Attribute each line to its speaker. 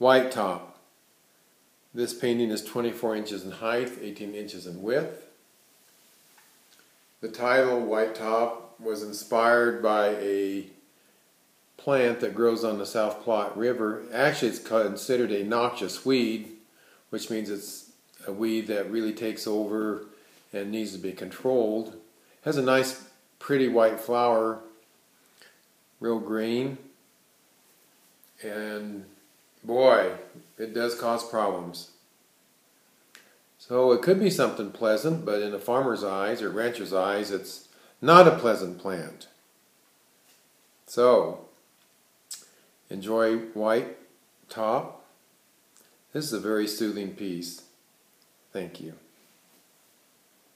Speaker 1: White top. This painting is 24 inches in height, 18 inches in width. The title, White Top, was inspired by a plant that grows on the South Platte River. Actually, it's considered a noxious weed, which means it's a weed that really takes over and needs to be controlled. It has a nice, pretty white flower, real green, and boy, it does cause problems. So it could be something pleasant, but in a farmer's eyes or rancher's eyes, it's not a pleasant plant. So, enjoy White Top. This is a very soothing piece. Thank you.